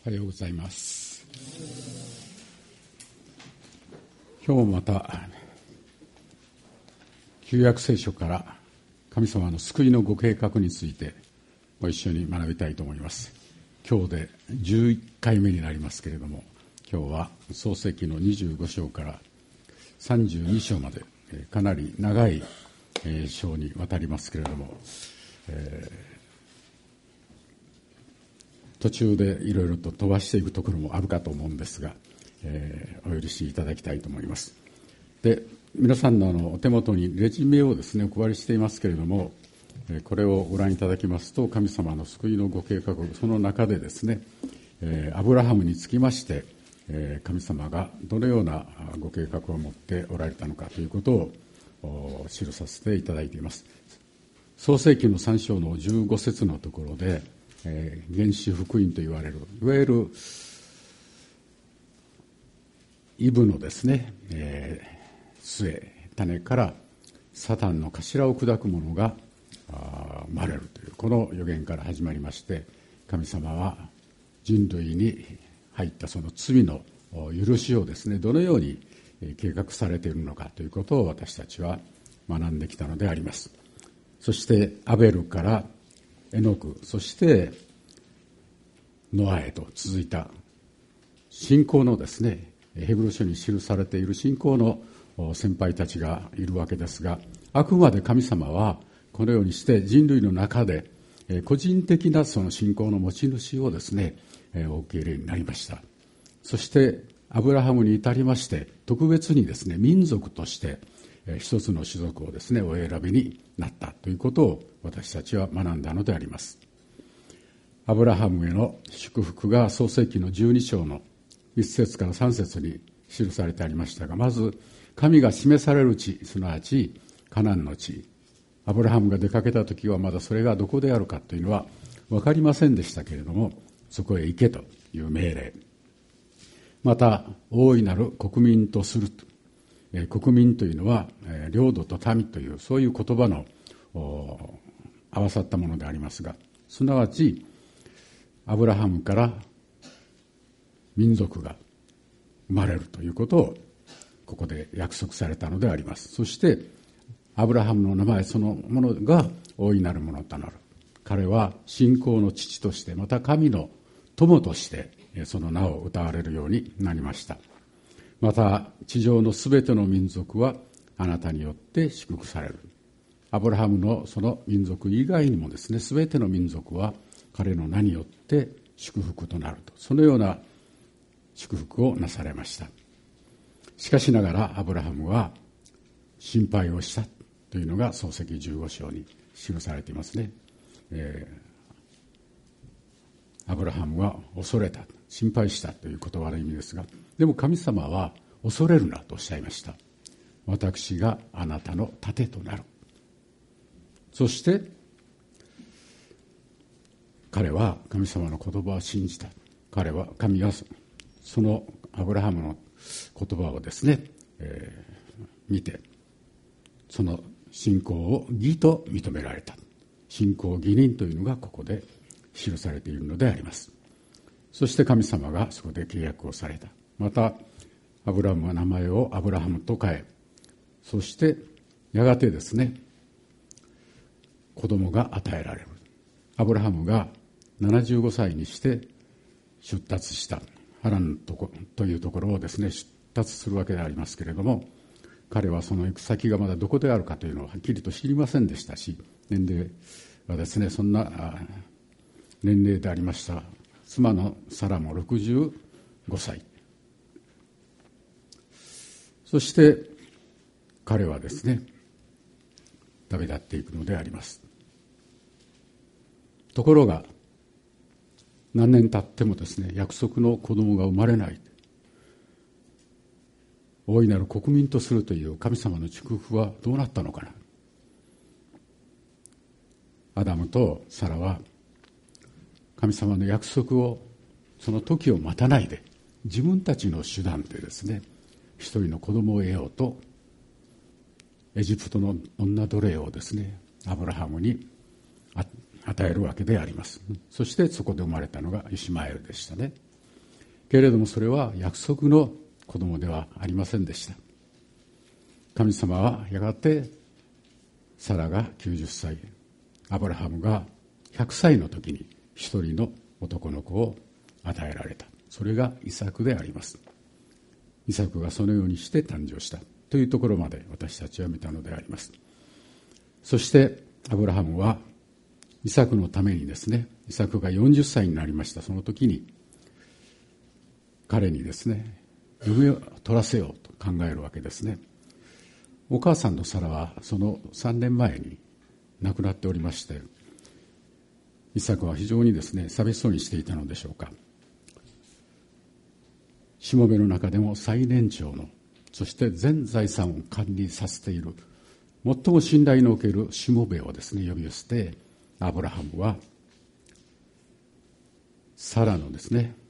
おはようございます。今日もまた旧約聖書から神様の救いのご計画についてご一緒に学びたいと思います。今日で11回目になりますけれども、今日は創世記の25章から32章までかなり長い章にわたりますけれども、途中でいろいろと飛ばしていくところもあるかと思うんですが、お許しいただきたいと思います。で、皆さんのお手元にレジュメをですねお配りしていますけれども、これをご覧いただきますと、神様の救いのご計画、その中でですね、アブラハムにつきまして神様がどのようなご計画を持っておられたのかということを記させていただいています。創世記の3章の15節のところで、原始福音と言われるいわゆるイブのですね、末種からサタンの頭を砕く者が生まれるというこの予言から始まりまして、神様は人類に入ったその罪の許しをですねどのように計画されているのかということを私たちは学んできたのであります。そしてアベルからエノク、そしてノアへと続いた信仰のですね、ヘブル書に記されている信仰の先輩たちがいるわけですが、あくまで神様はこのようにして人類の中で個人的なその信仰の持ち主をですねお受け入れになりました。そしてアブラハムに至りまして特別にですね民族として一つの種族をですねお選びになったということを私たちは学んだのであります。アブラハムへの祝福が創世記の12章の1節から3節に記されてありましたが、まず神が示される地、すなわちカナンの地、アブラハムが出かけた時はまだそれがどこであるかというのは分かりませんでしたけれども、そこへ行けという命令、また大いなる国民とすると、国民というのは領土と民というそういう言葉の合わさったものでありますが、すなわちアブラハムから民族が生まれるということをここで約束されたのであります。そしてアブラハムの名前そのものが大いなるものとなる。彼は信仰の父として、また神の友としてその名を謳われるようになりました。また地上のすべての民族はあなたによって祝福される。アブラハムのその民族以外にもですね、すべての民族は彼の名によって祝福となると、そのような祝福をなされました。しかしながらアブラハムは心配をしたというのが創世記15章に記されていますね。アブラハムは恐れた、心配したという言葉の意味ですが、でも神様は恐れるなとおっしゃいました。私があなたの盾となる。そして彼は神様の言葉を信じた。神がそのアブラハムの言葉をですね、見てその信仰を義と認められた。信仰義人というのがここで記されているのであります。そして神様がそこで契約をされた。またアブラハムは名前をアブラハムと変え、そしてやがてですね子供が与えられる。アブラハムが75歳にして出立したハランというところをですね出立するわけでありますけれども、彼はその行く先がまだどこであるかというのをはっきりと知りませんでしたし、年齢はですねそんな年齢でありました。妻のサラも65歳。そして彼はですね旅立っていくのであります。ところが何年経ってもですね約束の子供が生まれない。大いなる国民とするという神様の祝福はどうなったのかな。アダムとサラは神様の約束をその時を待たないで自分たちの手段でですね一人の子供を得ようとエジプトの女奴隷をですねアブラハムに与えるわけであります。そしてそこで生まれたのがイシマエルでしたね。 けれどもそれは約束の子供ではありませんでした。神様はやがてサラが90歳、アブラハムが100歳の時に一人の男の子を与えられた。それがイサクであります。イサクがそのようにして誕生したというところまで私たちは見たのであります。そしてアブラハムはイサクのためにですね、イサクが40歳になりましたその時に彼にですね、嫁を取らせようと考えるわけですね。お母さんのサラはその3年前に亡くなっておりまして、イサクは非常にですね、寂しそうにしていたのでしょうか。しもべの中でも最年長の、そして全財産を管理させている、最も信頼のおけるしもべをですね、呼び寄せて、アブラハムはサラのですね、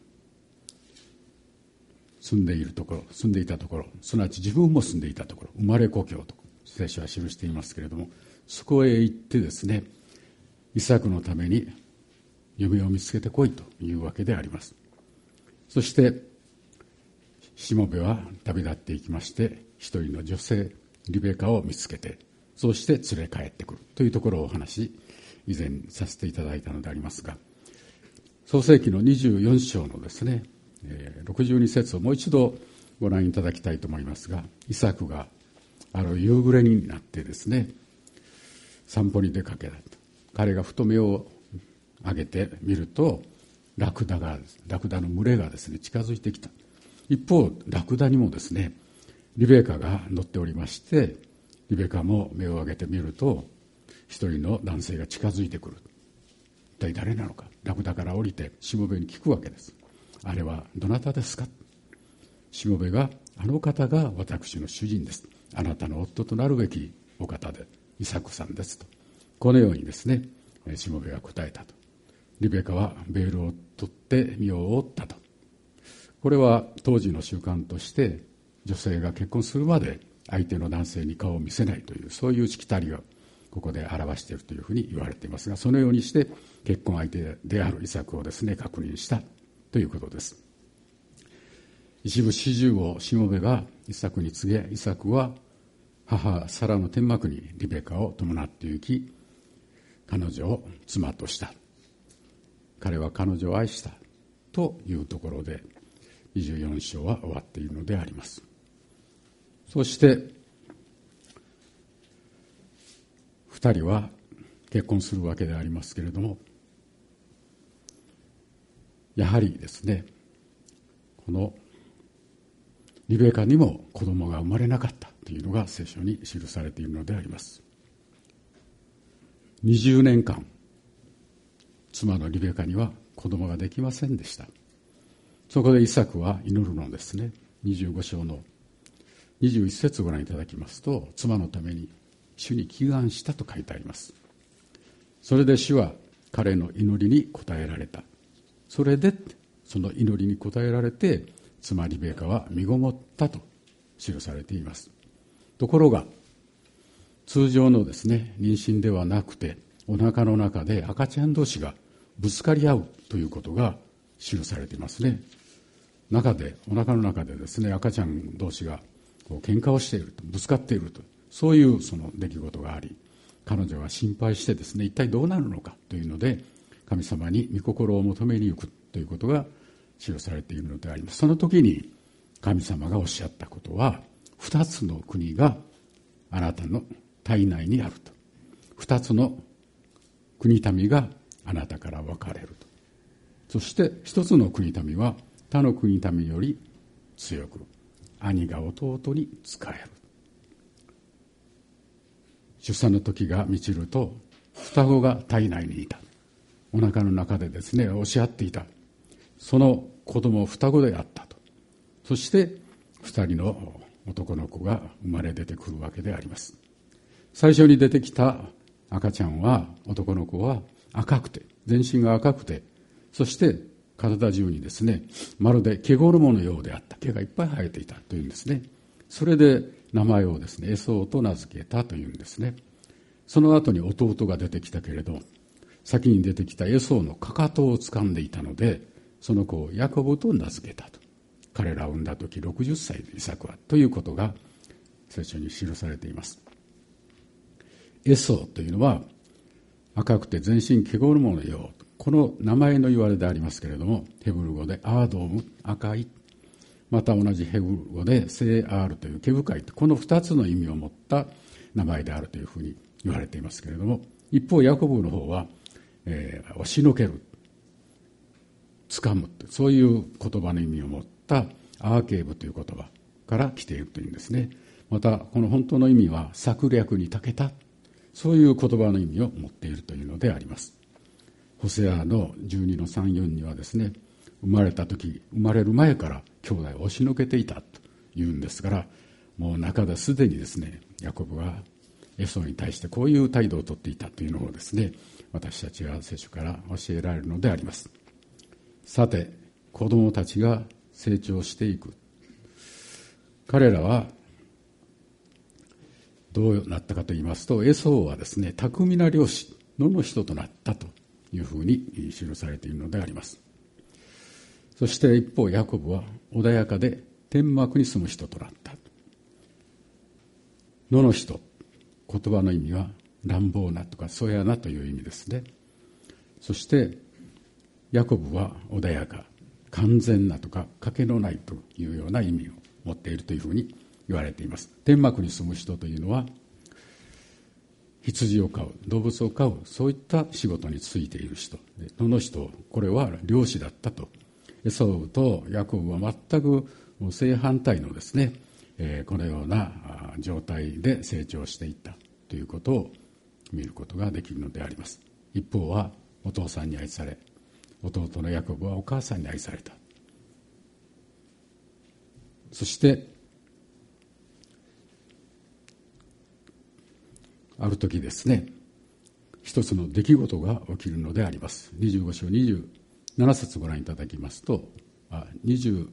住んでいたところ、すなわち自分も住んでいたところ、生まれ故郷と聖書は記していますけれども、そこへ行ってですね、イサクのために嫁を見つけてこいというわけであります。そしてしもべは旅立っていきまして、一人の女性リベカを見つけて、そうして連れ帰ってくるというところをお話し以前させていただいたのでありますが、創世記の24章のですね、62節をもう一度ご覧いただきたいと思いますが、イサクがある夕暮れになってですね、散歩に出かけた。彼がふと目を上げてみると、ラクダの群れがですね、近づいてきた。一方、ラクダにもですね、リベカが乗っておりまして、リベカも目を上げてみると、一人の男性が近づいてくる。一体誰なのか。ラクダから降りてしもべに聞くわけです。あれはどなたですか。しもべが、あの方が私の主人です。あなたの夫となるべきお方でイサクさんですと、このようにですね、しもべが答えたと。リベカはベールを取って身を覆ったと。これは当時の習慣として、女性が結婚するまで相手の男性に顔を見せないという、そういうしきたりをここで表しているというふうに言われていますが、そのようにして結婚相手であるイサクをですね、確認したということです。一部始終をしもべがイサクに告げ、イサクは母サラの天幕にリベカを伴って行き、彼女を妻とした。彼は彼女を愛したというところで24章は終わっているのであります。そして2人は結婚するわけでありますけれども、やはりですね、このリベカにも子供が生まれなかったというのが聖書に記されているのであります。20年間妻のリベカには子供ができませんでした。そこでイサクは祈るのですね。25章の21節をご覧いただきますと、妻のために主に祈願したと書いてあります。それで主は彼の祈りに応えられた。それでその祈りに応えられて、妻リベカは身ごもったと記されています。ところが通常のですね、妊娠ではなくて、お腹の中で赤ちゃん同士がぶつかり合うということが記されていますね。お腹の中でですね、赤ちゃん同士が喧嘩をしていると、ぶつかっていると、そういうその出来事があり、彼女は心配してですね、一体どうなるのかというので、神様に御心を求めに行くということが記されているのであります。その時に神様がおっしゃったことは、2つの国があなたの体内にあると。2つの国民があなたから分かれると。そして1つの国民は他の国民より強く、兄が弟に仕える。出産の時が満ちると、双子が体内にいた。お腹の中でですね、押し合っていた。その子供双子であったと。そして2人の男の子が生まれ出てくるわけであります。最初に出てきた赤ちゃんは、男の子は赤くて、全身が赤くて、そして体中にですね、まるで毛衣のようであった。毛がいっぱい生えていたというんですね。それで名前をですね、エソーと名付けたというんですね。その後に弟が出てきたけれど、先に出てきたエソーのかかとを掴んでいたので、 その子をヤコブと名付けたと。彼らを産んだ時60歳でイサクはということが聖書に記されています。エソーというのは赤くて全身汚るものよ、この名前の言われでありますけれども、ヘブル語でアードム、赤い、また同じヘブル語でセーアールという毛深い、この2つの意味を持った名前であるというふうに言われていますけれども、一方ヤコブの方は、押しのける、掴む、そういう言葉の意味を持ったアーケーブという言葉から来ているというんですね。またこの本当の意味は策略に長けた、そういう言葉の意味を持っているというのであります。ホセアの12の3、4にはですね、生まれる前から兄弟を押しのけていたというんですから、もう中ですでにですね、ヤコブはエソに対してこういう態度をとっていたというのをですね、私たちは聖書から教えられるのであります。さて、子供たちが成長していく。彼らはどうなったかと言いますと、エソーはですね、巧みな漁師の人となったというふうに記されているのであります。そして一方ヤコブは穏やかで天幕に住む人となった。野の人、言葉の意味は乱暴なとかそやなという意味ですね。そしてヤコブは穏やか、完全なとか賭けのないというような意味を持っているというふうに言われています。天幕に住む人というのは羊を飼う、動物を飼う、そういった仕事に就いている人。野の人、これは漁師だったと。エソウとヤコブは全く正反対のですね、このような状態で成長していったということを見ることができるのであります。一方はお父さんに愛され、弟のヤコブはお母さんに愛された。そしてある時ですね、一つの出来事が起きるのであります。25章27節をご覧いただきますと、29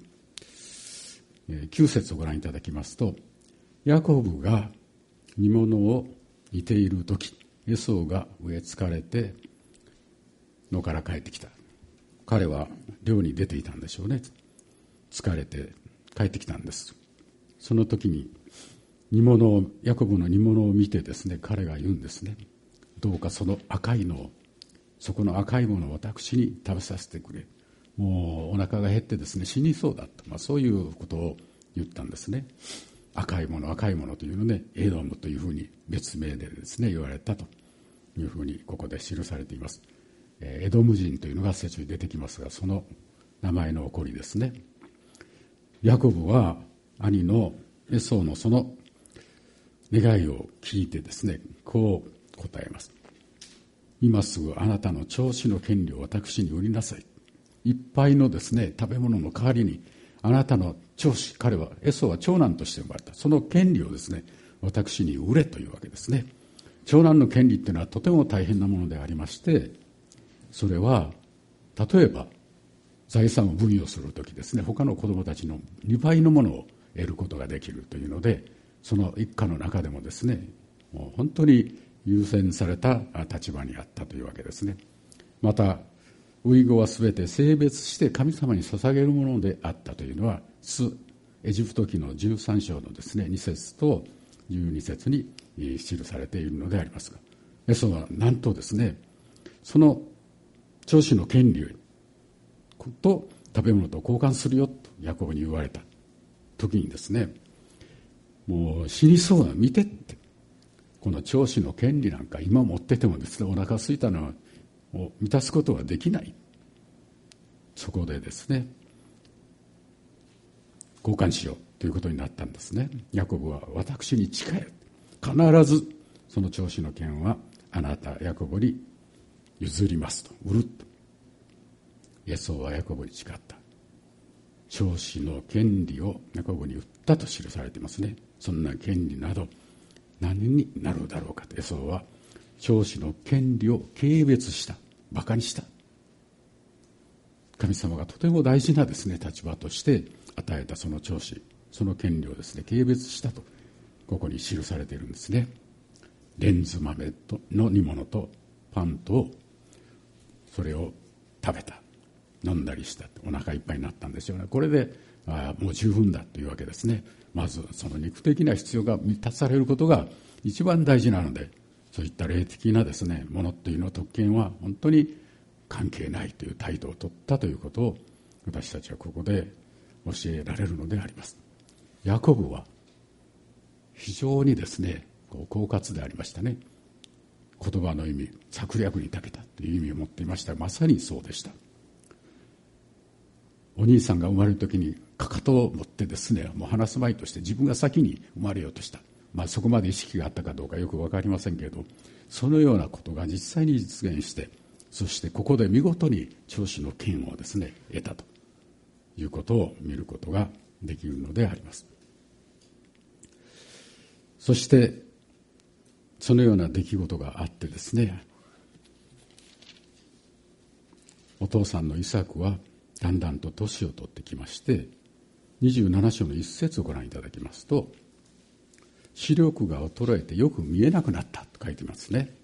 節をご覧いただきますと、ヤコブが煮物を煮ている時、エソウが飢え疲れて野から帰ってきた。彼は漁に出ていたんでしょうね。疲れて帰ってきたんです。その時にヤコブの煮物を見てですね、彼が言うんですね。どうかその赤いのを、そこの赤いものを私に食べさせてくれ。もうお腹が減ってですね、死にそうだと、そういうことを言ったんですね。赤いものというので、エドムというふうに別名でですね、言われたというふうにここで記されています。エドム人というのが聖書に出てきますが、その名前の起こりですね。ヤコブは兄のエソウのその願いを聞いてですね、こう答えます。今すぐあなたの長子の権利を私に売りなさい。いっぱいのですね、食べ物の代わりにあなたの長子、彼はエソは長男として生まれた、その権利をですね、私に売れというわけですね。長男の権利っていうのはとても大変なものでありまして、それは例えば財産を分与するときですね、他の子供たちの2倍のものを得ることができるというので、その一家の中でもですね、もう本当に優先された立場にあったというわけですね。またウイゴはすべて性別して神様に捧げるものであったというのはエジプト記の13章のですね2節と12節に記されているのでありますが、エソはなんとですね、その長子の権利と食べ物と交換するよとヤコブに言われた時にですね、もう死にそうな、見てって、この長子の権利なんか今持っててもですね、お腹空いたのを満たすことはできない。そこでですね、交換しようということになったんですね。ヤコブは私に誓え、必ずその長子の権はあなたヤコブに譲りますと、売ると。エソウはヤコブに誓った。長子の権利をヤコブに売ったと記されていますね。そんな権利など何になるだろうかと、エソウは長子の権利を軽蔑した、馬鹿にした。神様がとても大事なですね、立場として与えたその長子、その権利をですね、軽蔑したとここに記されているんですね。レンズ豆の煮物とパンとそれを食べた。 飲んだりしたお腹いっぱいになったんでしょうね。これでもう十分だというわけですね。まずその肉的な必要が満たされることが一番大事なので、そういった霊的なですねものというの特権は本当に関係ないという態度を取ったということを私たちはここで教えられるのであります。ヤコブは非常にですね狡猾でありましたね。言葉の意味、策略に長けたという意味を持っていました。まさにそうでした。お兄さんが生まれる時にかかとを持ってですねもう話すまいとして自分が先に生まれようとした。そこまで意識があったかどうかよく分かりませんけれど、そのようなことが実際に実現して、そしてここで見事に長子の権をですね得たということを見ることができるのであります。そしてそのような出来事があってですね、お父さんのイサクはだんだんと年を取ってきまして、27章の一節をご覧いただきますと、視力が衰えてよく見えなくなったと書いていますね。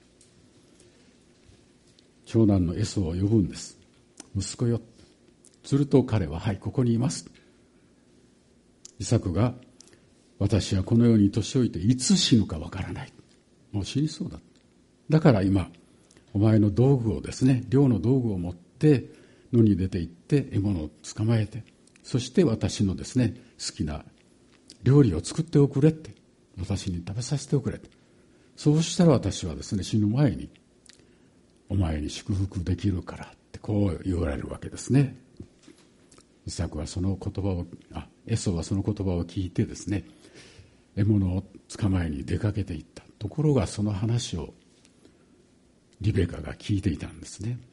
長男のエソを呼ぶんです。息子よ。すると彼は、はい、ここにいます。イサクが、私はこのように年老いていつ死ぬかわからない。もう死にそうだ。だから今、お前の道具をですね、漁の道具を持って野に出て行って獲物を捕まえて、そして私のですね、好きな料理を作っておくれって、私に食べさせておくれって。そうしたら私はですね、死ぬ前にお前に祝福できるからってこう言われるわけですね。イサクはその言葉を、エソはその言葉を聞いてですね、獲物を捕まえに出かけていった。ところがその話をリベカが聞いていたんですね。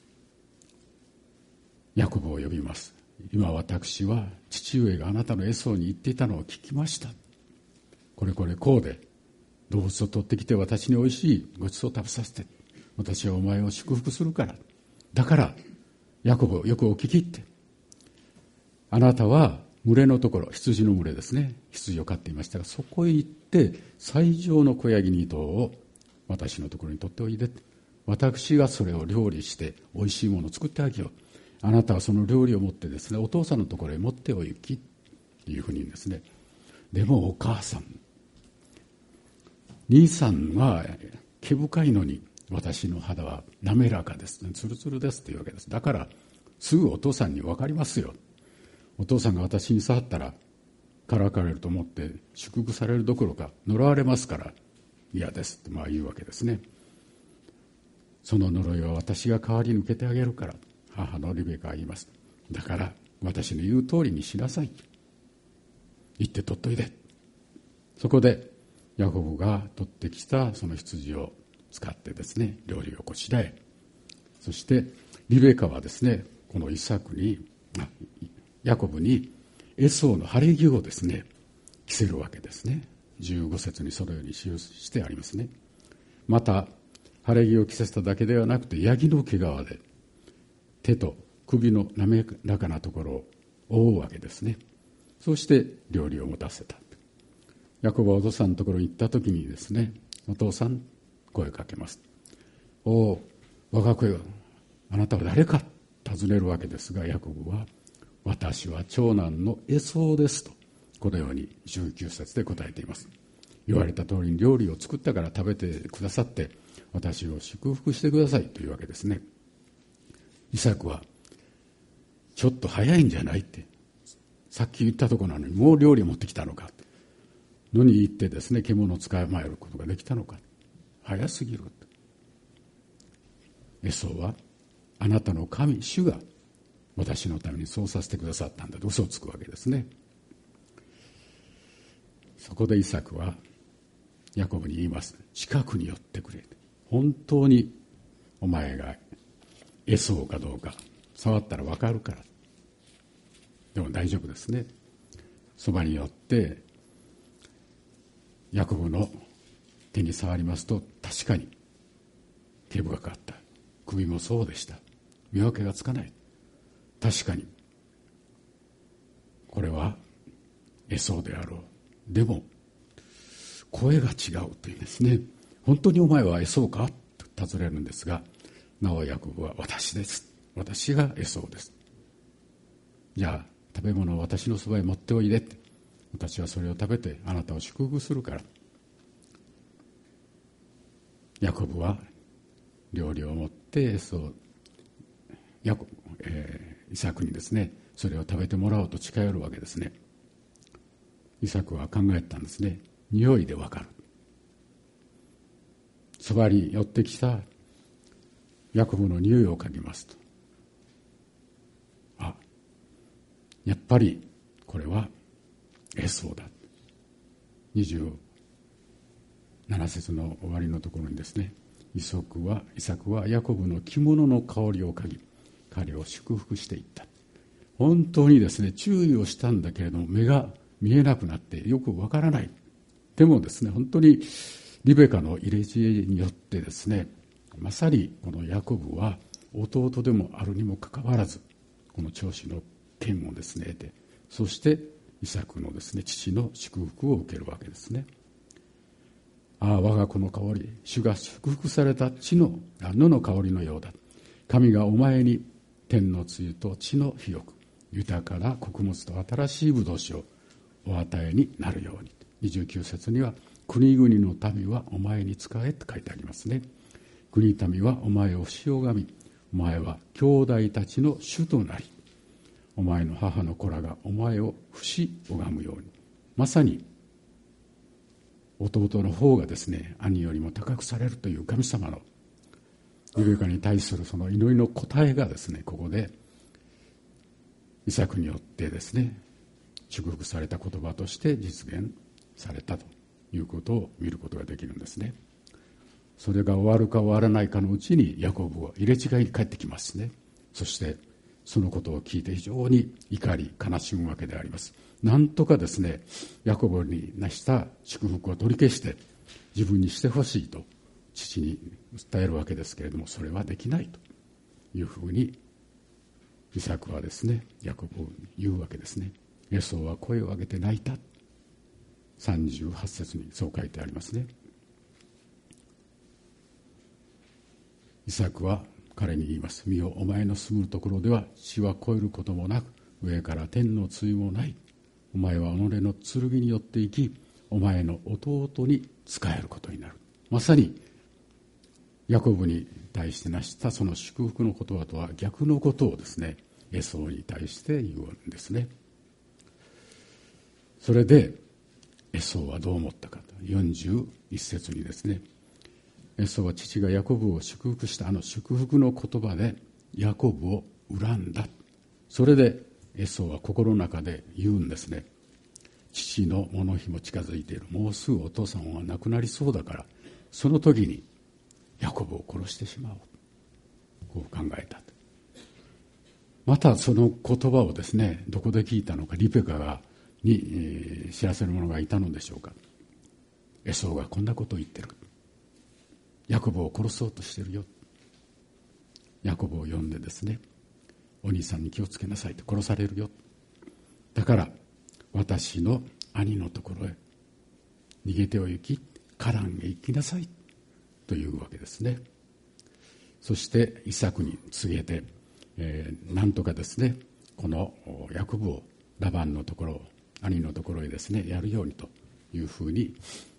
ヤコブを呼びます。今私は父上があなたのエソに言っていたのを聞きました。これこうで動物を取ってきて私においしいごちそうを食べさせて、私はお前を祝福するから。だからヤコブよくお聞きって、あなたは群れのところ、羊の群れですね、羊を飼っていましたが、そこへ行って最上の子ヤギ2頭を私のところに取っておいで、私がそれを料理しておいしいものを作ってあげよう。あなたはその料理を持ってですね、お父さんのところへ持ってお行きというふうにですね。でもお母さん、兄さんは毛深いのに私の肌は滑らかです、ツルツルですというわけです。だからすぐお父さんに分かりますよ。お父さんが私に触ったらからかれると思って祝福されるどころか呪われますから嫌ですって言うわけですね。その呪いは私が代わりに受けてあげるから、母のリベカは言います。だから私の言う通りにしなさい。行って取っといで。そこでヤコブが取ってきたその羊を使ってですね、料理をこしらえ、そしてリベカはですね、このヤコブにエソーの晴れ着をですね着せるわけですね。15節にそのように記してありますね。また晴れ着を着せただけではなくて、ヤギの毛皮で手と首の滑らかなところを覆うわけですね。そして料理を持たせた。ヤコブはお父さんのところに行った時にですね、お父さん、声をかけます。お我が子よ、あなたは誰か尋ねるわけですが、ヤコブは、私は長男のエソーですと、このように19節で答えています。言われた通りに料理を作ったから食べてくださって、私を祝福してくださいというわけですね。イサクは、ちょっと早いんじゃないって、さっき言ったところなのにもう料理を持ってきたのか、野に行ってですね、獣を捕まえることができたのか、早すぎる。エソーは、あなたの神主が私のためにそうさせてくださったんだと嘘をつくわけですね。そこでイサクはヤコブに言います。近くに寄ってくれ。本当にお前がエソーかどうか触ったら分かるから。でも大丈夫ですね。そばに寄ってヤコブの手に触りますと、確かに毛深かった。首もそうでした。見分けがつかない。確かにこれはエソーであろう。でも声が違うというんですね。本当にお前はエソーかと尋ねるんですが、なおヤコブは私です。私がエソーです。 じゃあ食べ物を私のそばへ持っておいでって、私はそれを食べてあなたを祝福するから。ヤコブは料理を持ってイサクにですね、それを食べてもらおうと近寄るわけですね。イサクは考えたんですね。匂いでわかる。そばに寄ってきたヤコブの匂いを嗅ぎますと、やっぱりこれはエソーだ。27節の終わりのところにですね、イサクはヤコブの着物の香りを嗅ぎ、彼を祝福していった。本当にですね、注意をしたんだけれども目が見えなくなってよくわからない。でもですね、本当にリベカの入れ知恵によってですね、まさにこのヤコブは弟でもあるにもかかわらず、この長子の権をですね得て、そしてイサクのですね父の祝福を受けるわけですね。我が子の香り、主が祝福された野の香りのようだ。神がお前に天の露と地の肥沃、豊かな穀物と新しい葡萄酒をお与えになるように。29節には、国々の民はお前に仕えって書いてありますね。国民はお前をし拝み、お前は兄弟たちの主となり、お前の母の子らがお前を不し拝むように。まさに弟の方がですね、兄よりも高くされるという神様のリベカに対するその祈りの答えがですね、ここでイサクによってですね、祝福された言葉として実現されたということを見ることができるんですね。それが終わるか終わらないかのうちにヤコブは入れ違いに帰ってきますね。そしてそのことを聞いて非常に怒り悲しむわけであります。なんとかですね、ヤコブになした祝福を取り消して自分にしてほしいと父に訴えるわけですけれども、それはできないというふうにイサクはですね、ヤコブに言うわけですね。エソーは声を上げて泣いた。38節にそう書いてありますね。イサクは彼に言います。見よ、お前の住むところでは地は越えることもなく、上から天の露もない。お前は己の剣によって生き、お前の弟に仕えることになる。まさにヤコブに対して成したその祝福の言葉とは逆のことをですね、エソーに対して言うんですね。それでエソーはどう思ったかと、41節にですね、エソーは父がヤコブを祝福したあの祝福の言葉でヤコブを恨んだ。それでエソーは心の中で言うんですね。父の物日も近づいている。もうすぐお父さんは亡くなりそうだから、その時にヤコブを殺してしまおう。こう考えた。またその言葉をですね、どこで聞いたのか、リベカに知らせる者がいたのでしょうか。エソーがこんなことを言ってる。ヤコブを殺そうとしてるよ。ヤコブを呼んでですね、お兄さんに気をつけなさいと、殺されるよ。だから私の兄のところへ逃げてお行き、カランへ行きなさいというわけですね。そしてイサクに告げて、なんとかですね、このヤコブをラバンのところ、兄のところへですね、やるようにというふうに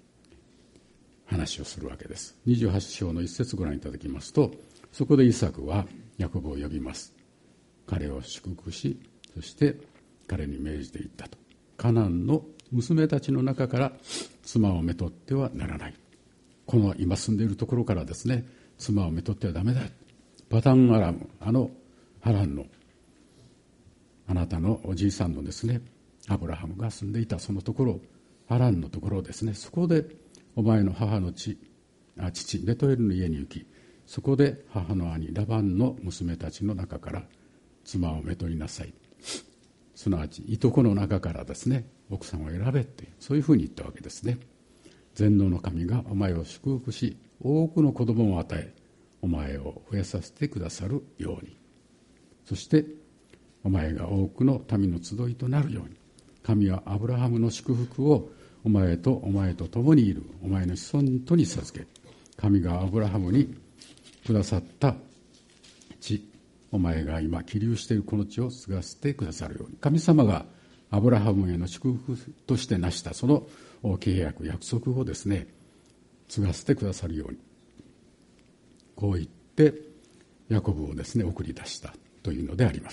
話をするわけです。28章の一節ご覧いただきますと、そこでイサクはヤコブを呼びます。彼を祝福し、そして彼に命じていったと。カナンの娘たちの中から妻をめとってはならない。この今住んでいるところからですね、妻をめとってはダメだ。パタンアラム、ハランのあなたのおじいさんのですね、アブラハムが住んでいたそのところ、ハランのところですね、そこでお前の母の父ベトエルの家に行き、そこで母の兄ラバンの娘たちの中から妻をめとりなさい。すなわちいとこの中からですね、奥さんを選べって、そういうふうに言ったわけですね。全能の神がお前を祝福し、多くの子供を与え、お前を増やさせてくださるように、そしてお前が多くの民の集いとなるように、神はアブラハムの祝福をお前と共にいるお前の子孫とに授け、神がアブラハムにくださった地お前が今起立しているこの地を継がせてくださるように。神様がアブラハムへの祝福として成したその契約、約束をですね、継がせてくださるように、こう言ってヤコブをですね送り出したというのであります。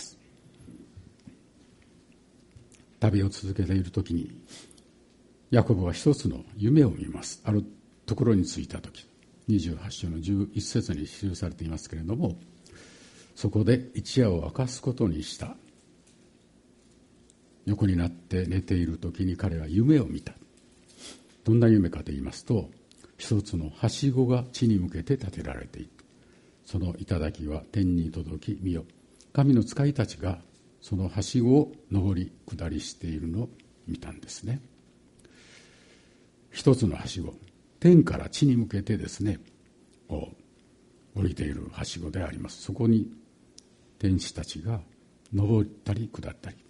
旅を続けているときにヤコブは一つの夢を見ます。あるところに着いたとき、28章の11節に記されていますけれども、そこで一夜を明かすことにした。横になって寝ているときに彼は夢を見た。どんな夢かと言いますと、一つのはしごが地に向けて建てられている。その頂は天に届き、見よ、神の使いたちがそのはしごを上り下りしているのを見たんですね。一つのはしご、天から地に向けてですね降りているはしごであります。そこに天使たちが上ったり下ったり。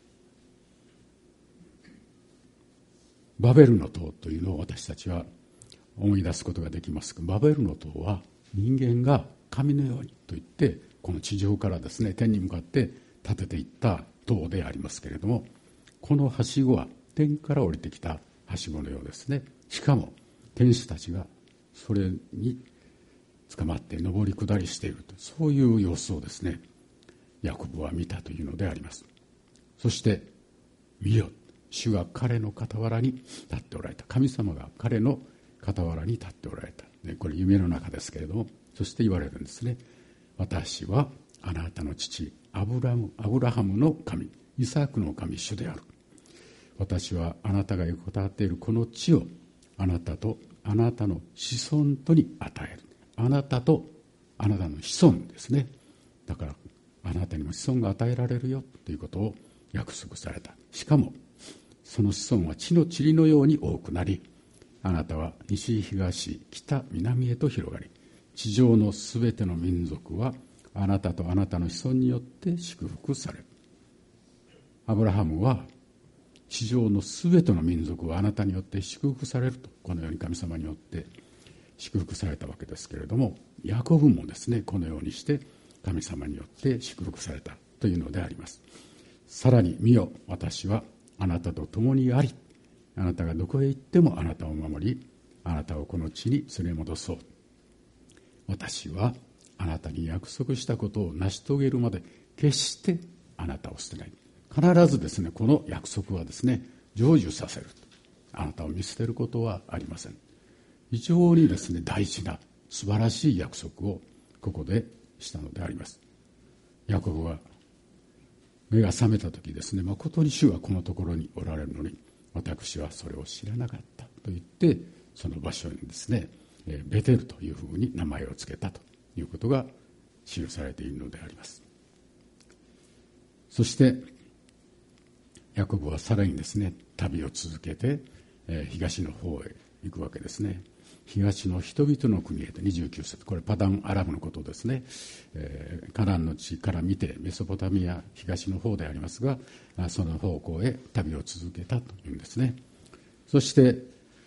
バベルの塔というのを私たちは思い出すことができますが、バベルの塔は人間が神のようにと言ってこの地上からですね天に向かって建てていった塔でありますけれども、このはしごは天から降りてきたはしごのようですね。しかも天使たちがそれに捕まって上り下りしていると、そういう様子をですねヤコブは見たというのであります。そして見よ、主が彼の傍らに立っておられた。神様が彼の傍らに立っておられた、これ夢の中ですけれども、そして言われるんですね。私はあなたの父アブラハムの神、イサクの神、主である。私はあなたが横たわっているこの地をあなたとあなたの子孫とに与える。あなたとあなたの子孫ですね。だからあなたにも子孫が与えられるよということを約束された。しかもその子孫は地の塵のように多くなり、あなたは西東北南へと広がり、地上のすべての民族はあなたとあなたの子孫によって祝福される。アブラハムは地上のすべての民族はあなたによって祝福されると、このように神様によって祝福されたわけですけれども、ヤコブもですねこのようにして神様によって祝福されたというのであります。さらに見よ、私はあなたと共にあり、あなたがどこへ行ってもあなたを守り、あなたをこの地に連れ戻そう。私はあなたに約束したことを成し遂げるまで決してあなたを捨てない。必ずですねこの約束はですね成就させる。あなたを見捨てることはありません。非常にですね大事な素晴らしい約束をここでしたのであります。ヤコブは目が覚めた時ですね、誠に主はこのところにおられるのに私はそれを知らなかったと言って、その場所にですねベテルというふうに名前を付けたということが記されているのであります。そしてヤコブはさらにですね旅を続けて東の方へ行くわけですね。東の人々の国へと29節、これパダンアラムのことですね。カナンの地から見てメソポタミア東の方でありますが、その方向へ旅を続けたというんですね。そして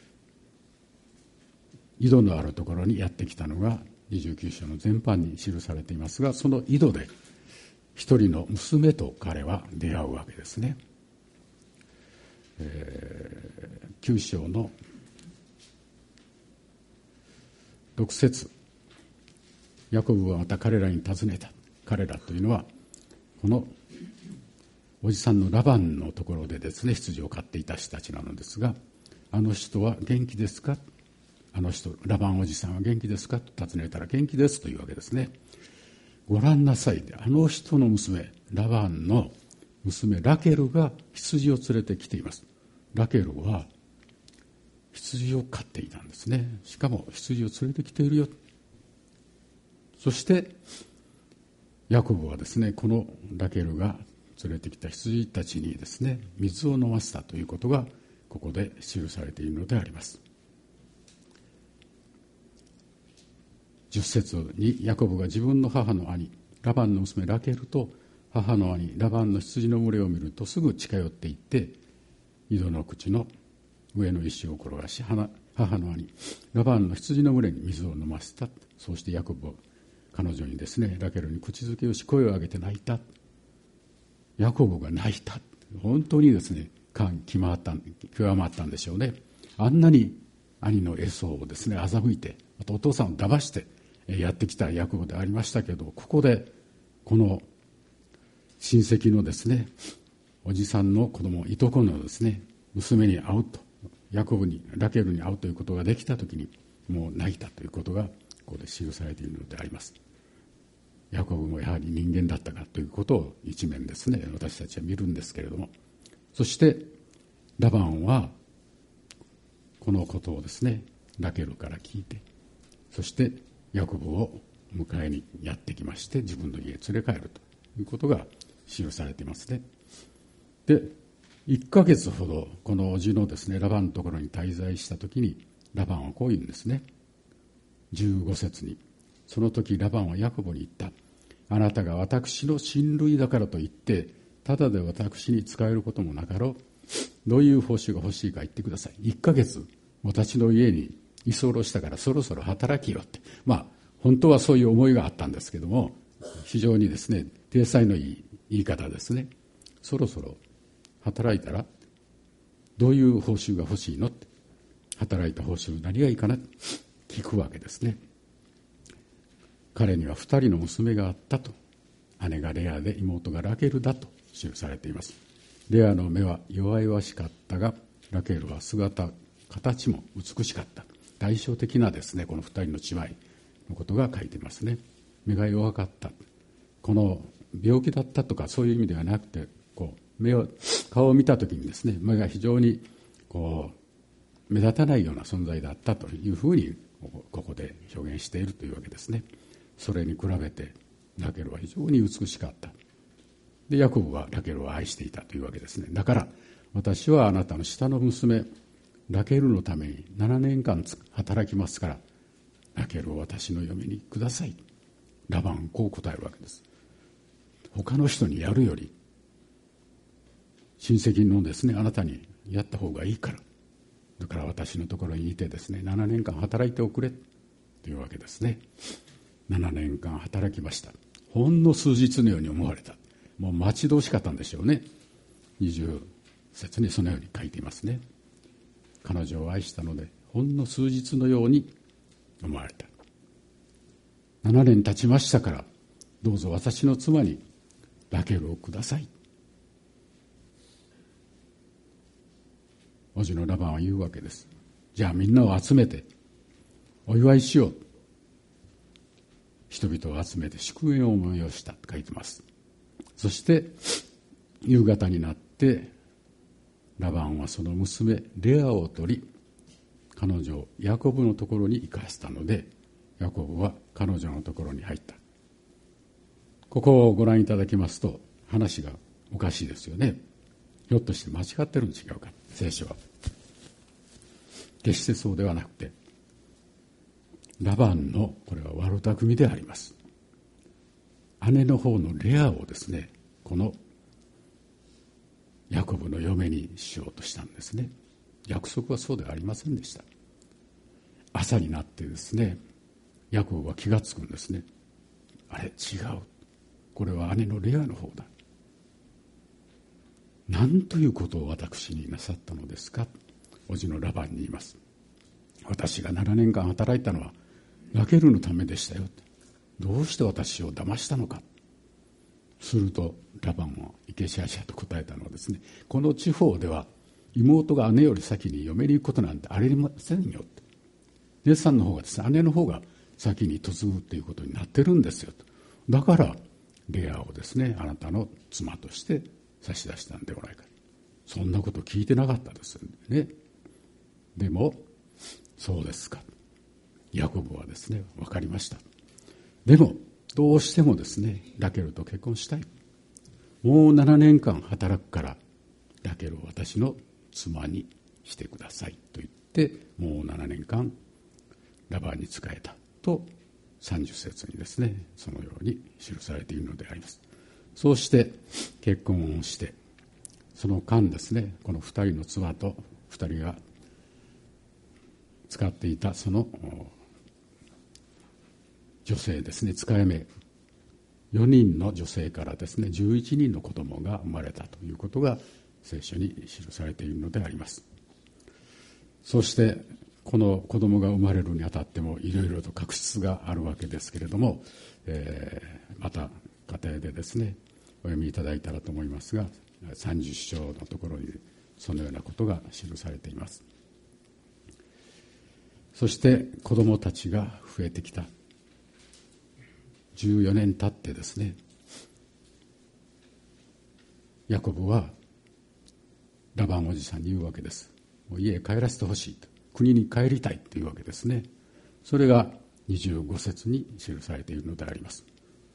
井戸のあるところにやってきたのが29章の全般に記されていますが、その井戸で一人の娘と彼は出会うわけですね。9章の6節、ヤコブはまた彼らに尋ねた。彼らというのはこのおじさんのラバンのところでですね羊を飼っていた人たちなのですが、あの人は元気ですか、あの人ラバンおじさんは元気ですかと尋ねたら、元気ですというわけですね。ご覧なさい、あの人の娘ラバンの娘ラケルが羊を連れてきています。ラケルは羊を飼っていたんですね。しかも羊を連れてきているよ。そしてヤコブはですねこのラケルが連れてきた羊たちにですね水を飲ませたということがここで記されているのであります。10節にヤコブが自分の母の兄ラバンの娘ラケルと母の兄ラバンの羊の群れを見るとすぐ近寄っていって井戸の口の上の石を転がし、母の兄ラバンの羊の群れに水を飲ませた。そうしてヤコブは彼女にですね、ラケルに口づけをし声を上げて泣いた。ヤコブが泣いた。本当にですね、感極まったんでしょうね。あんなに兄のエソをですね欺いて、またお父さんを騙してやってきたヤコブでありましたけど、ここでこの親戚のですねおじさんの子供、いとこのですね娘に会うと、ヤコブにラケルに会うということができたときにもう泣いたということがここで記されているのであります。ヤコブもやはり人間だったかということを一面ですね私たちは見るんですけれども、そしてラバンはこのことをですねラケルから聞いて、そしてヤコブを迎えにやってきまして、自分の家へ連れ帰るということが記されていますね。で1ヶ月ほどこの叔父のですねラバンのところに滞在したときに、ラバンはこう言うんですね。15節に、その時ラバンはヤコブに言った。あなたが私の親類だからと言ってただで私に仕えることもなかろう。どういう報酬が欲しいか言ってください。1ヶ月私の家に居候したからそろそろ働きよって、本当はそういう思いがあったんですけども、非常にですね体裁のいい言い方ですね。そろそろ働いたらどういう報酬が欲しいのって、働いた報酬何がいいかな聞くわけですね。彼には2人の娘があったと。姉がレアで妹がラケルだと記されています。レアの目は弱々しかったが、ラケルは姿形も美しかった。対照的なですねこの2人の違いのことが書いていますね。目が弱かった、この病気だったとかそういう意味ではなくて、顔を見た時にですね目が非常に目立たないような存在だったというふうにここで表現しているというわけですね。それに比べてラケルは非常に美しかった。でヤコブはラケルを愛していたというわけですね。だから私はあなたの下の娘ラケルのために7年間働きますから、ラケルを私の嫁にください。ラバンはこう答えるわけです。他の人にやるより親戚のですねあなたにやった方がいいから、だから私のところにいてですね7年間働いておくれというわけですね。7年間働きました。ほんの数日のように思われた。もう待ち遠しかったんでしょうね。20節にそのように書いていますね。彼女を愛したのでほんの数日のように思われた。7年経ちましたから、どうぞ私の妻にラケルをください。叔父のラバンは言うわけです。じゃあみんなを集めてお祝いしよう。人々を集めて祝宴を催したと書いてます。そして夕方になってラバンはその娘レアを取り、彼女をヤコブのところに行かせたので、ヤコブは彼女のところに入った。ここをご覧いただきますと話がおかしいですよね。ひょっとして間違ってるん違うか、聖書は。決してそうではなくて、ラバンのこれは悪巧みであります。姉の方のレアをですねこのヤコブの嫁にしようとしたんですね。約束はそうではありませんでした。朝になってですねヤコブは気がつくんですね。あれ違う、これは姉のレアの方だ。何ということを私になさったのですか。叔父のラバンに言います。私が7年間働いたのはラケルのためでしたよ。どうして私を騙したのか。するとラバンはイケシャシャと答えたのはですね、この地方では妹が姉より先に嫁に行くことなんてありませんよって。姉さんの方がですね、姉の方が先に嫁ぐということになってるんですよと。だからレアをですねあなたの妻として差し出したんではないか。そんなこと聞いてなかったですよね。でもそうですか、ヤコブはですね分かりました。でもどうしてもですねラケルと結婚したい。もう7年間働くからラケルを私の妻にしてくださいと言って、もう7年間ラバンに仕えたと30節にですねそのように記されているのであります。そうして結婚をして、その間ですねこの2人の妻と2人が使っていたその女性ですね、使い目4人の女性からですね11人の子供が生まれたということが聖書に記されているのであります。そしてこの子供が生まれるにあたってもいろいろと確執があるわけですけれども、また家庭でですねお読みいただいたらと思いますが、30章のところにそのようなことが記されています。そして子供たちが増えてきた。14年経ってですね、ヤコブはラバンおじさんに言うわけです。もう家へ帰らせてほしいと、国に帰りたいというわけですね。それが25節に記されているのであります。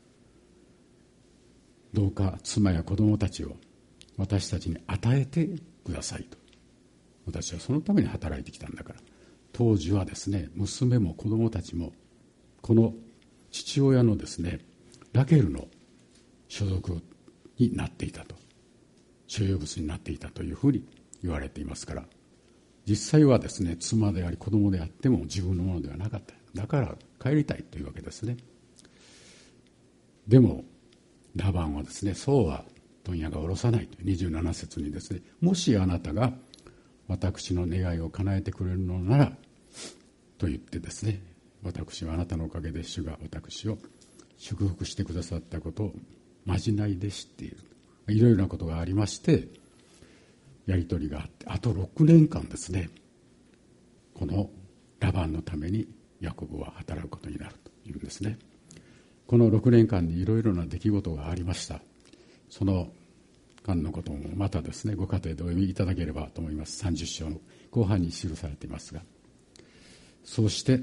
どうか妻や子供たちを私たちに与えてくださいと。私はそのために働いてきたんだから。当時はですね、娘も子供たちもこの父親のですねラケルの所属になっていたと、所有物になっていたというふうに言われていますから、実際はですね妻であり子供であっても自分のものではなかった。だから帰りたいというわけですね。でもラバンはですね、そうは問屋が下ろさないという27節にですね、もしあなたが私の願いを叶えてくれるのならと言ってですね、私はあなたのおかげで主が私を祝福してくださったことをまじないで知っている。いろいろなことがありましてやり取りがあって、あと6年間ですねこのラバンのためにヤコブは働くことになるというんですね。この6年間にいろいろな出来事がありました。その間のこともまたですねご家庭でお読みいただければと思います。30章の後半に記されていますが、そうして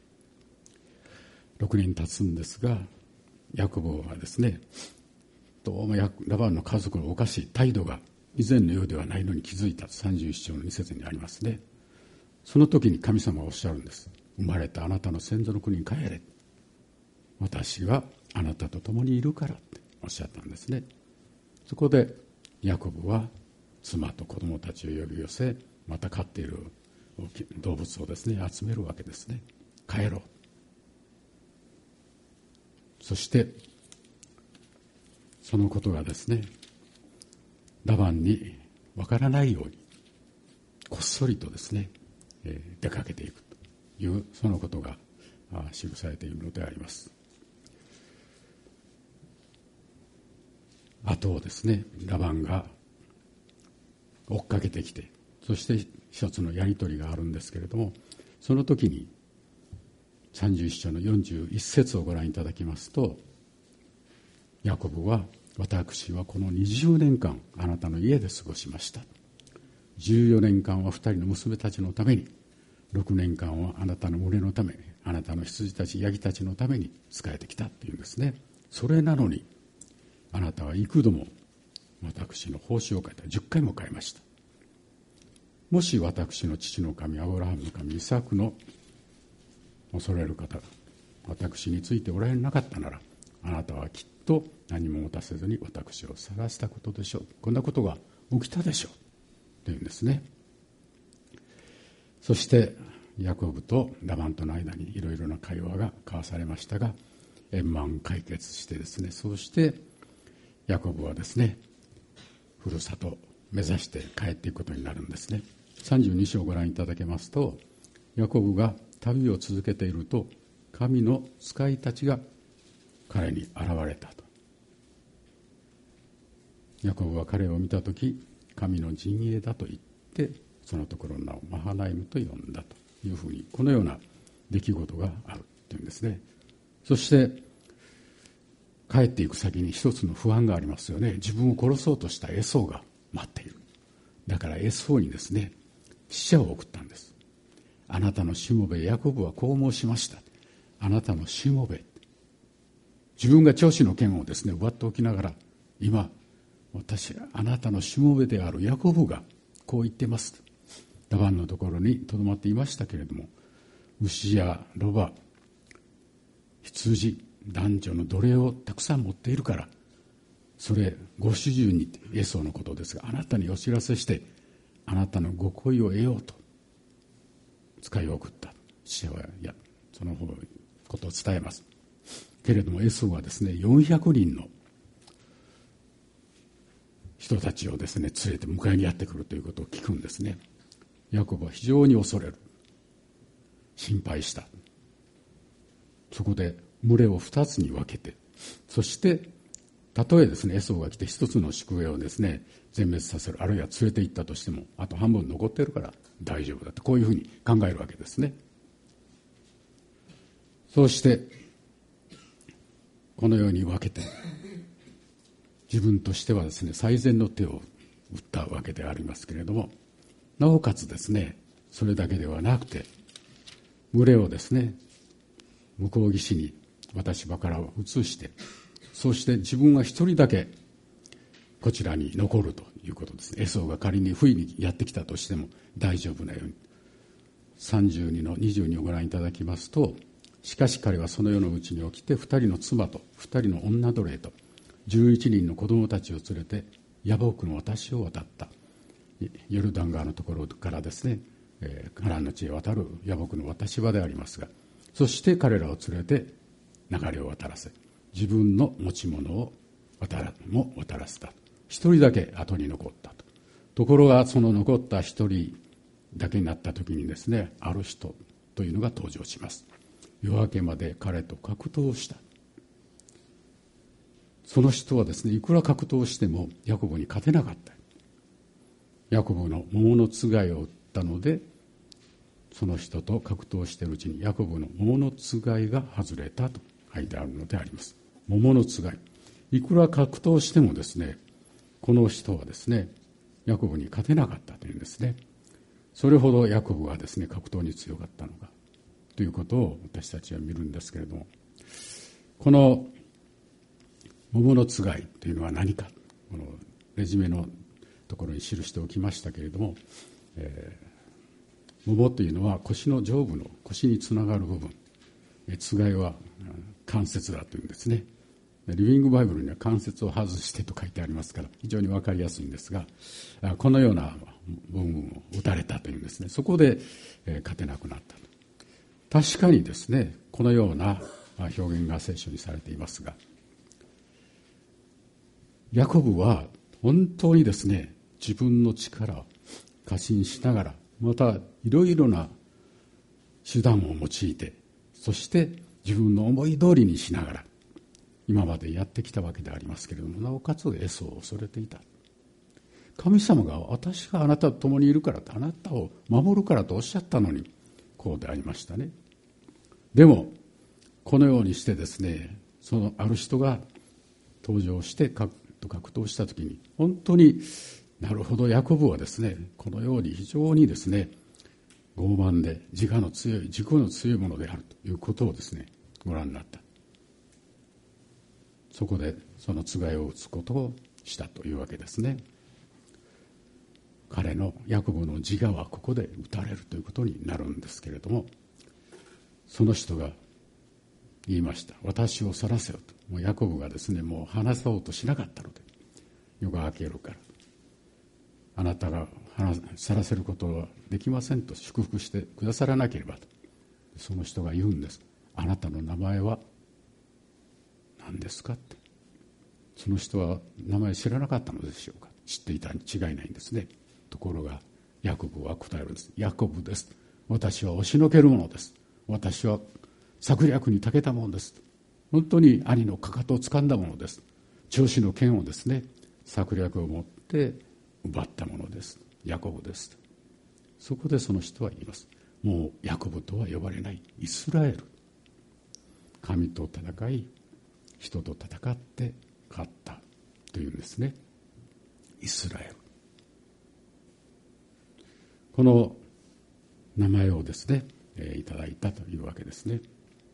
6年経つんですが、ヤコブはですねどうもラバンの家族のおかしい態度が以前のようではないのに気づいた。31章の2節にありますね。その時に神様はおっしゃるんです。生まれたあなたの先祖の国に帰れ、私はあなたと共にいるからっておっしゃったんですね。そこでヤコブは妻と子供たちを呼び寄せ、また飼っている動物をですね集めるわけですね。帰ろう。そしてそのことがですねラバンにわからないようにこっそりとですね出かけていくというそのことが記されているのであります。後をですねラバンが追っかけてきて、そして一つのやり取りがあるんですけれども、その時に31章の41節をご覧いただきますと、ヤコブは私はこの20年間あなたの家で過ごしました。14年間は2人の娘たちのために、6年間はあなたの群れのため、あなたの羊たちヤギたちのために仕えてきたっていうんですね。それなのにあなたは幾度も私の報酬を変えた。10回も変えました。もし私の父の神アブラハムの神イサクの恐れる方が私についておられなかったなら、あなたはきっと何も持たせずに私を晒したことでしょう。こんなことが起きたでしょうというんですね。そしてヤコブとラバンとの間にいろいろな会話が交わされましたが、円満解決してですね、そうしてヤコブはですねふるさとを目指して帰っていくことになるんですね。32章をご覧いただけますと、ヤコブが旅を続けていると神の使いたちが彼に現れたと。ヤコブは彼を見たとき、神の陣営だと言ってそのところの名をマハナイムと呼んだというふうに、このような出来事があるというんですね。そして帰っていく先に一つの不安がありますよね。自分を殺そうとしたエソーが待っている。だからエソーにですね使者を送ったんです。あなたのしもべヤコブはこう申しました。あなたのしもべ、自分が長子の権をですね奪っておきながら、今あなたのしもべであるヤコブがこう言ってます。ラバンのところにとどまっていましたけれども、牛やロバ、羊、男女の奴隷をたくさん持っているから、それご主人に、エソーのことですが、あなたにお知らせしてあなたのご恋を得ようと使いを送った。父親はそのことを伝えます。 けれどもエソはですね、400人の人たちをですね連れて迎えにやってくるということを聞くんですね。ヤコブは非常に恐れる、心配した。そこで群れを2つに分けて、そしてたとえですねエソが来て一つの宿営をですね全滅させる、あるいは連れて行ったとしてもあと半分残っているから大丈夫だと、こういうふうに考えるわけですね。そうしてこのように分けて自分としてはですね最善の手を打ったわけでありますけれども、なおかつですねそれだけではなくて群れをですね向こう岸に私場から移して、そして自分は一人だけこちらに残るということですね。エソーが仮に不意にやってきたとしても大丈夫なように。32の22をご覧いただきますと、しかし彼はその夜のうちに起きて2人の妻と2人の女奴隷と11人の子供たちを連れてヤボクの渡しを渡った。ヨルダン川のところからですねカナンの地へ渡るヤボクの渡し場でありますが、そして彼らを連れて流れを渡らせ、自分の持ち物を渡らせた。一人だけ後に残ったと。ところがその残った一人だけになった時にですね、ある人というのが登場します。夜明けまで彼と格闘した。その人はですね、いくら格闘してもヤコブに勝てなかった。ヤコブの桃のつがいを打ったので、その人と格闘しているうちにヤコブの桃のつがいが外れたと書いてあるのであります。桃のつがい、いくら格闘してもですね、この人はですねヤコブに勝てなかったというんですね。それほどヤコブはですね格闘に強かったのかということを私たちは見るんですけれども、この桃のつがいというのは何か、このレジュメのところに記しておきましたけれども、桃というのは腰の上部の腰につながる部分、つがいは関節だというんですね。リビングバイブルには関節を外してと書いてありますから非常に分かりやすいんですが、このような部分を打たれたというんですね。そこで勝てなくなったと。確かにですねこのような表現が聖書にされていますが、ヤコブは本当にですね自分の力を過信しながら、またいろいろな手段を用いて、そして自分の思い通りにしながら今までやってきたわけでありますけれども、なおかつエソを恐れていた。神様が私があなたと共にいるからと、あなたを守るからとおっしゃったのにこうでありましたね。でもこのようにしてですね、そのある人が登場して格闘した時に、本当になるほどヤコブはですねこのように非常にですね傲慢で自己の強いものであるということをですねご覧になった。そこでそのつがいを打つことをしたというわけですね。彼のヤコブの自我はここで打たれるということになるんですけれども、その人が言いました。私を去らせよと。もうヤコブがですねもう話そうとしなかったので、夜が明けるからあなたが去らせることはできませんと祝福してくださらなければと。その人が言うんです。あなたの名前は何ですかって。その人は名前知らなかったのでしょうか。知っていたに違いないんですね。ところがヤコブは答えるんです。ヤコブです。私は押しのけるものです。私は策略に長けたものです。本当に兄のかかとを掴んだものです。長子の剣をですね策略を持って奪ったものです。ヤコブです。そこでその人は言います。もうヤコブとは呼ばれないイスラエル。神と戦い人と戦って勝ったというんですね。イスラエル、この名前をですねいただいたというわけですね。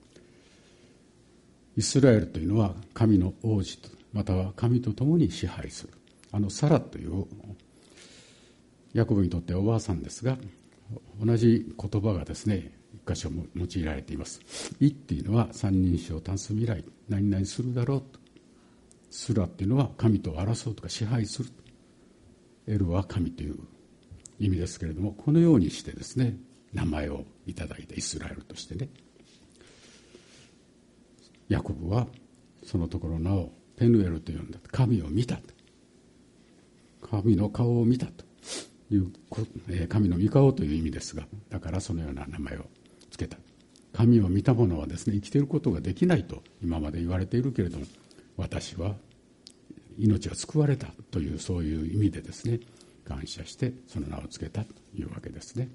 イスラエルというのは神の王子と、または神と共に支配する。サラというヤコブにとってはおばあさんですが、同じ言葉がですね一箇所も用いられています。イっていうのは三人称単数未来、何々するだろうと。スラっていうのは神と争うとか支配する。エルは神という意味ですけれども、このようにしてですね名前をいただいたイスラエルとしてね。 ヤコブはそのところなおペヌエルと呼んだ。神を見た。神の顔を見たという、神の御顔という意味ですが、だからそのような名前をつけた。神を見た者はですね、生きていることができないと今まで言われているけれども、私は命が救われたという、そういう意味でですね、感謝してその名をつけたというわけですね。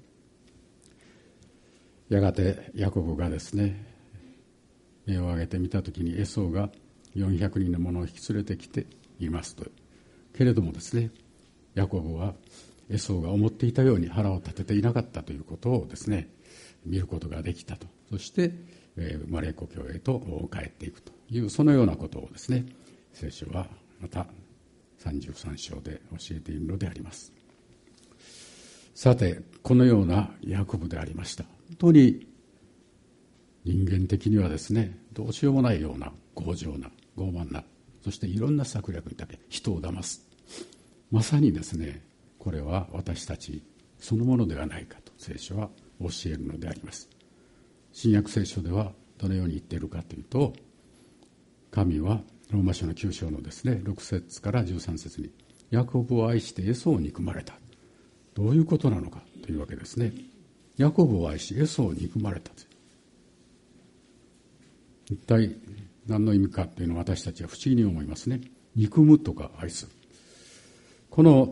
やがてヤコブがですね、目を上げてみたときにエソウが400人の者を引き連れてきていますと。けれどもですね、ヤコブはエソウが思っていたように腹を立てていなかったということをですね、見ることができたと。そして生まれ故郷へと帰っていくという、そのようなことをですね、聖書はまた33章で教えているのであります。さて、このようなヤコブでありました。本当に人間的にはですね、どうしようもないような強情な、傲慢な、そしていろんな策略にだけ人を騙す。まさにですね、これは私たちそのものではないかと聖書は教えるのであります。新約聖書ではどのように言っているかというと、神はローマ書の9章のですね、6節から13節に、ヤコブを愛してエソを憎まれた。どういうことなのかというわけですね。ヤコブを愛しエソを憎まれた。一体何の意味かというのを私たちは不思議に思いますね。憎むとか愛する。この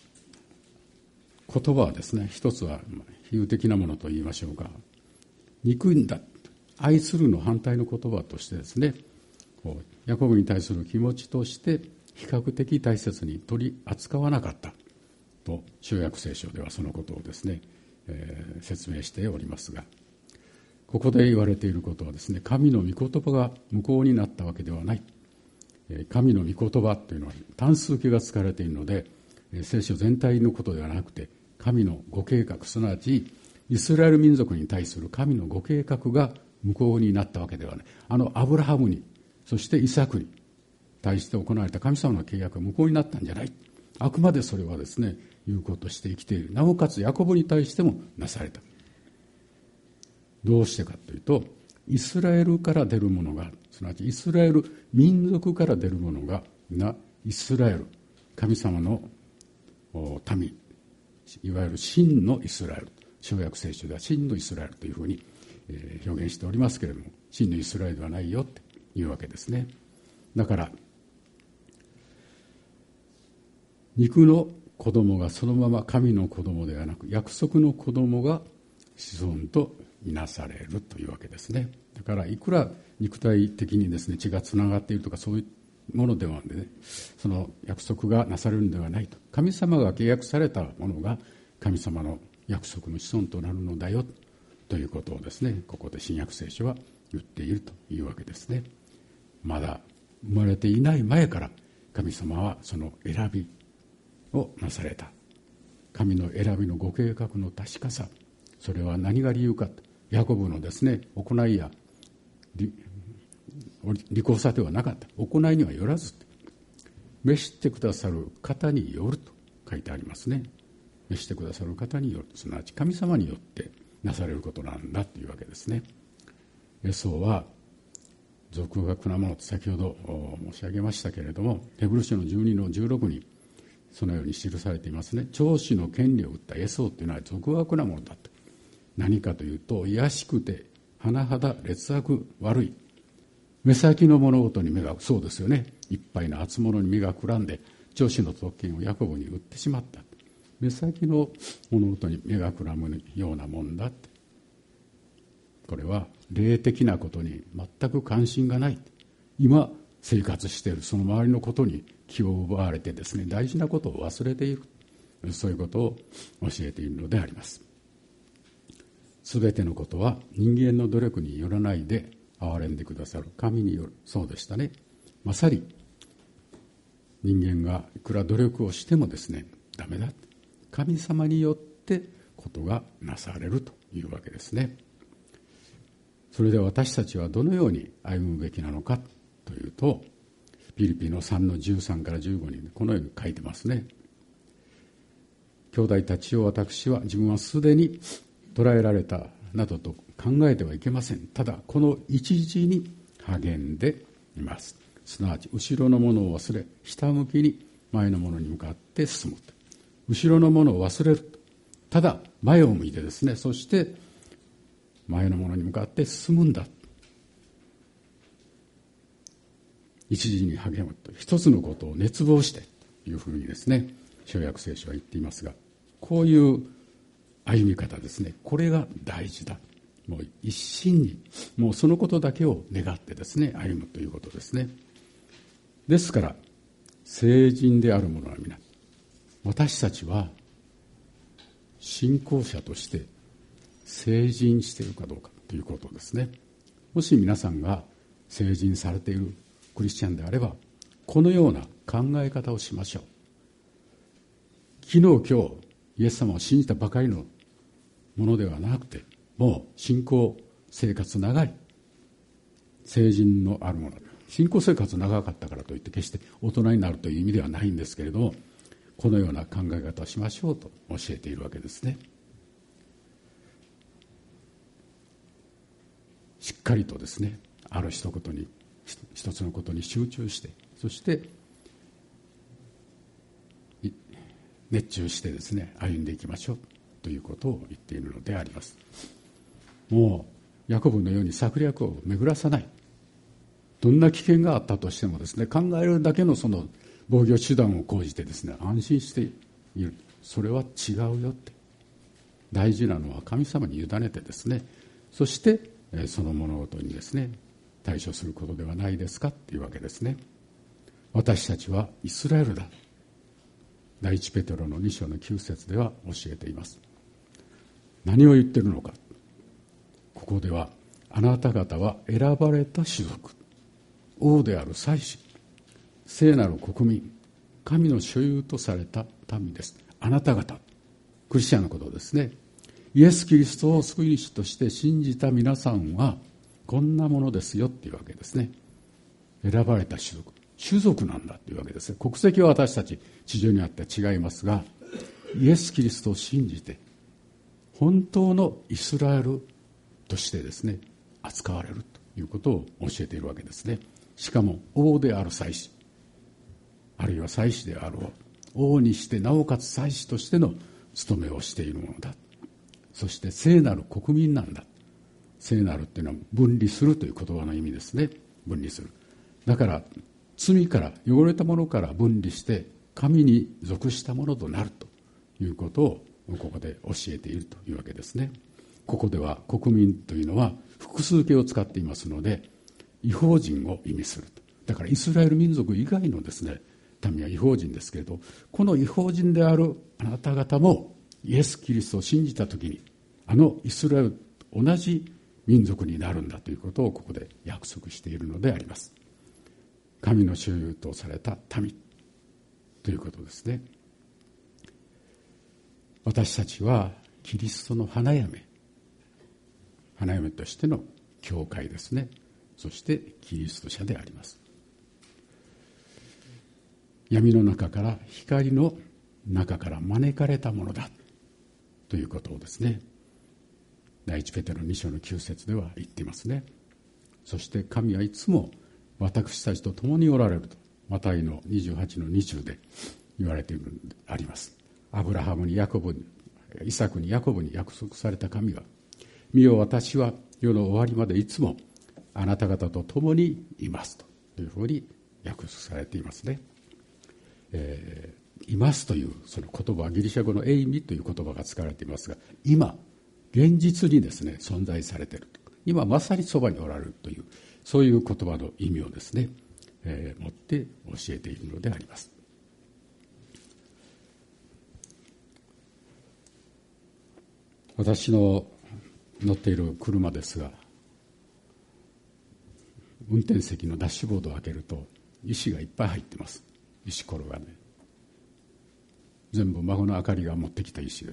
言葉はですね、一つは比喩的なものと言いましょうか。憎んだ、愛するの反対の言葉としてですね、ヤコブに対する気持ちとして比較的大切に取り扱わなかったと新約聖書ではそのことをですね、説明しておりますが、ここで言われていることはですね、神の御言葉が無効になったわけではない。神の御言葉というのは単数形が使われているので、聖書全体のことではなくて、神のご計画、すなわちイスラエル民族に対する神のご計画が無効になったわけではない。アブラハムに、そしてイサクに対して行われた神様の契約が無効になったんじゃない。あくまでそれはですね、有効として生きている。なおかつヤコブに対してもなされた。どうしてかというと、イスラエルから出るものが、すなわちイスラエル民族から出るものがイスラエル、神様の民、いわゆる真のイスラエル、新約聖書では真のイスラエルというふうに表現しておりますけれども、真のイスラエルではないよっていうわけですね。だから肉の子供がそのまま神の子供ではなく、約束の子供が子孫とみなされるというわけですね。だからいくら肉体的にですね、血がつながっているとかそういうものではなくてね、その約束がなされるのではないと。神様が契約されたものが神様の約束の子孫となるのだよということをですね、ここで新約聖書は言っているというわけですね。まだ生まれていない前から神様はその選びをなされた。神の選びのご計画の確かさ、それは何が理由かと。ヤコブのですね、行いや利口さではなかった。行いにはよらず、召してくださる方によると書いてありますね。召してくださる方による、すなわち神様によってなされることなんだというわけですね。エソウは俗学なものと先ほど申し上げましたけれども、ヘブル書の12の16にそのように記されていますね。長子の権利を売ったエソウというのは俗学なものだと。何かというと、卑しくて甚だ劣悪悪い、目先の物事に目が、そうですよね、いっぱいの厚物に目がくらんで長子の特権をヤコブに売ってしまった。目先の物事に目がくらむようなもんだって。これは霊的なことに全く関心がない。今生活しているその周りのことに気を奪われてですね、大事なことを忘れている、そういうことを教えているのであります。すべてのことは人間の努力によらないで憐れんでくださる神による。そうでしたね。まさに人間がいくら努力をしてもですね、ダメだ。神様によってことがなされるというわけですね。それで私たちはどのように歩むべきなのかというと、ピリピの3の13から15にこのように書いてますね。兄弟たちを私は自分はすでに捕らえられたなどと考えてはいけません。ただこの一時に励んでいます。すなわち後ろのものを忘れ、ひたむきに前のものに向かって進む。後ろのものを忘れる。ただ前を向いてですね、そして前のものに向かって進むんだ。一時に励むと、一つのことを熱望してというふうにですね、新約聖書は言っていますが、こういう歩み方ですね、これが大事だ。もう一心に、もうそのことだけを願ってですね、歩むということですね。ですから、聖人である者は皆、私たちは信仰者として聖人しているかどうかということですね。もし皆さんが聖人されているクリスチャンであれば、このような考え方をしましょう。昨日今日イエス様を信じたばかりのものではなくて、もう信仰生活長い聖人のあるもの。信仰生活長かったからといって決して大人になるという意味ではないんですけれども、このような考え方をしましょうと教えているわけですね。しっかりとですね、ある一つのことに集中して、そして熱中してですね、歩んでいきましょうということを言っているのであります。もうヤコブのように策略を巡らさない。どんな危険があったとしてもですね、考えるだけのその防御手段を講じてですね、安心している。それは違うよって。大事なのは神様に委ねてですね、そしてその物事にですね、対処することではないですかっていうわけですね。私たちはイスラエルだ。第一ペテロの2章の9節では教えています。何を言っているのか。ここでは、あなた方は選ばれた種族、王である祭司、聖なる国民、神の所有とされた民です。あなた方、クリスチャンのことですね。イエス・キリストを救い主として信じた皆さんはこんなものですよっていうわけですね。選ばれた種族なんだっていうわけですね。国籍は私たち地上にあって違いますが、イエス・キリストを信じて本当のイスラエルとしてですね、扱われるということを教えているわけですね。しかも王である祭司、あるいは祭司である王にしてなおかつ祭司としての務めをしているものだ。そして聖なる国民なんだ。聖なるっていうのは分離するという言葉の意味ですね。分離する。だから罪から汚れたものから分離して神に属したものとなるということをここで教えているというわけですね。ここでは国民というのは複数形を使っていますので、異邦人を意味すると。だからイスラエル民族以外のですね、民は異邦人ですけれど、この異邦人であるあなた方もイエス・キリストを信じたときに、あのイスラエルと同じ民族になるんだということをここで約束しているのであります。神の所有とされた民ということですね。私たちはキリストの花嫁としての教会ですね。そしてキリスト者であります。闇の中から光の中から招かれたものだということをですね、第一ペテロ2章の9節では言っていますね。そして神はいつも私たちと共におられると、マタイの28の20で言われているのであります。アブラハムにヤコブにイサクにヤコブに約束された神が、見よ私は世の終わりまでいつもあなた方と共にいますというふうに約束されていますね。いますというその言葉はギリシャ語のエイミという言葉が使われていますが、今現実にですね存在されていると、今まさにそばにおられるという、そういう言葉の意味をですね、持って教えているのであります。私の乗っている車ですが、運転席のダッシュボードを開けると石がいっぱい入ってます。石ころがね、全部孫の明かりが持ってきた石です。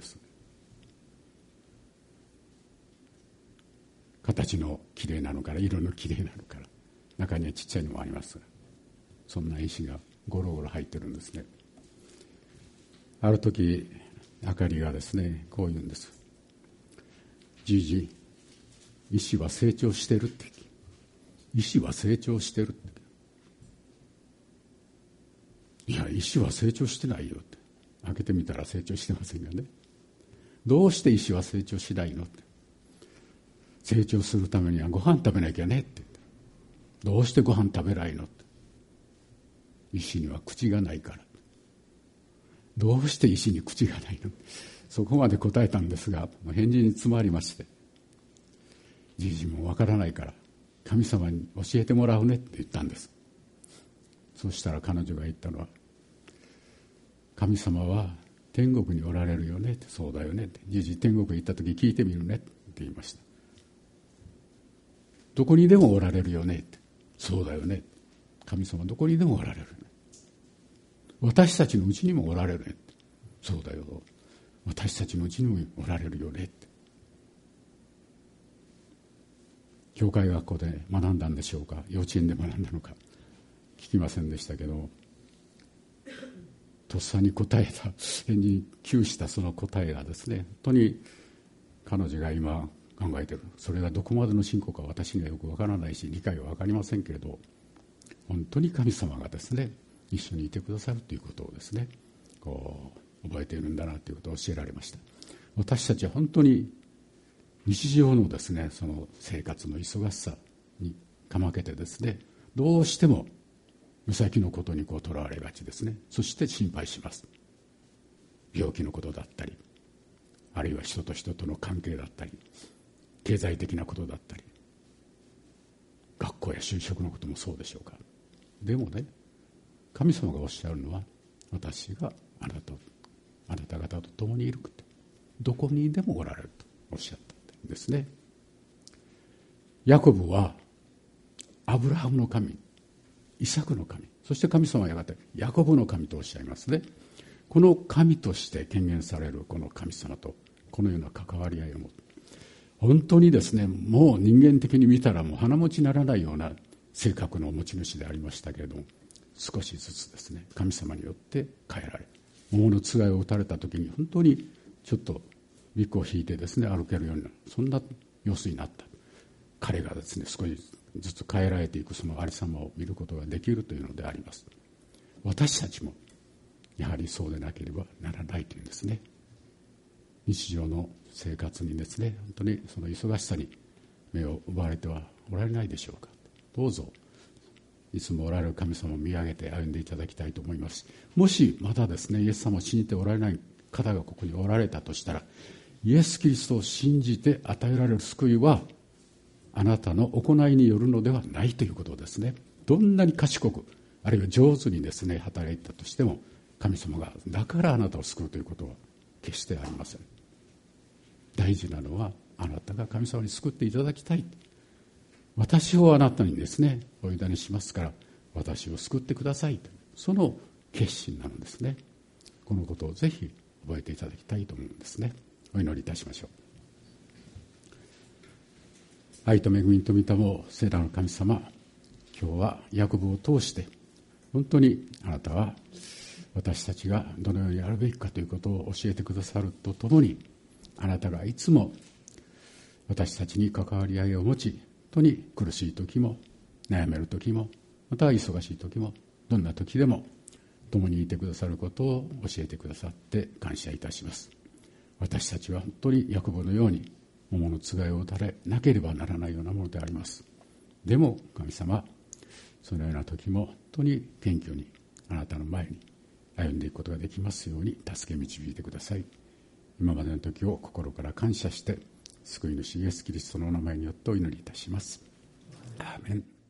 形のきれいなのから色のきれいなのから、中にはちっちゃいのもありますが、そんな石がゴロゴロ入ってるんですね。ある時明かりがですねこう言うんです。じいじ、石は成長してるって。 石は成長してるって。いや、石は成長してないよって。開けてみたら成長してませんよね。どうして石は成長しないのって。成長するためにはご飯食べなきゃねって。どうしてご飯食べないのって。石には口がないから。どうして石に口がないの。そこまで答えたんですが、返事に詰まりまして、じいじもわからないから神様に教えてもらうねって言ったんです。そしたら彼女が言ったのは、神様は天国におられるよねって。そうだよねって。じいじ天国行った時聞いてみるねって言いました。どこにでもおられるよねって。そうだよね。神様どこにでもおられるね。私たちのうちにもおられるねって。そうだよ。私たちのうちにもおられるよねって。教会学校で学んだんでしょうか、幼稚園で学んだのか聞きませんでしたけど、とっさに答えた、返事に窮したその答えがですね、本当に彼女が今考えている、それがどこまでの信仰か私にはよくわからないし理解はわかりませんけれど、本当に神様がですね一緒にいてくださるということをですね覚えているんだなということを教えられました。私たちは本当に日常のですねその生活の忙しさにかまけてですね、どうしても目先のことにとらわれがちですね。そして心配します。病気のことだったり、あるいは人と人との関係だったり、経済的なことだったり、学校や就職のこともそうでしょうか。でもね、神様がおっしゃるのは、私があなた方と共にいること、どこにでもおられるとおっしゃったんですね。ヤコブはアブラハムの神、イサクの神、そして神様はやがてヤコブの神とおっしゃいますね。この神として権限されるこの神様とこのような関わり合いを持つ、本当にですね、もう人間的に見たらもう鼻持ちならないような性格の持ち主でありましたけれども、少しずつですね神様によって変えられ、桃のつがいを打たれた時に本当にちょっとビクを引いてですね歩けるようになる、そんな様子になった。彼がですね少しずつ変えられていくそのありさまを見ることができるというのであります。私たちもやはりそうでなければならないというんですね。日常の生活にですね、本当にその忙しさに目を奪われてはおられないでしょうか。どうぞいつもおられる神様を見上げて歩んでいただきたいと思います。もしまたですねイエス様を信じておられない方がここにおられたとしたら、イエス・キリストを信じて与えられる救いはあなたの行いによるのではないということですね。どんなに賢くあるいは上手にですね働いたとしても、神様がだからあなたを救うということは決してありません。大事なのはあなたが神様に救っていただきたい、私をあなたにですねお委ねしますから私を救ってくださいと、その決心なのですね。このことをぜひ覚えていただきたいと思うんですね。お祈りいたしましょう。愛と恵みと御霊を聖なる神様、今日はヤコブを通して本当にあなたは私たちがどのようにやるべきかということを教えてくださるとともに、あなたがいつも私たちに関わり合いを持ち、本当に苦しい時も悩める時もまた忙しい時もどんな時でも共にいてくださることを教えてくださって感謝いたします。私たちは本当にヤコブのように桃のつがいを打たれなければならないようなものであります。でも神様、そのような時も本当に謙虚にあなたの前に歩んでいくことができますように助け導いてください。今までの時を心から感謝して、救い主イエス・キリストのお名前によってお祈りいたします。アーメン。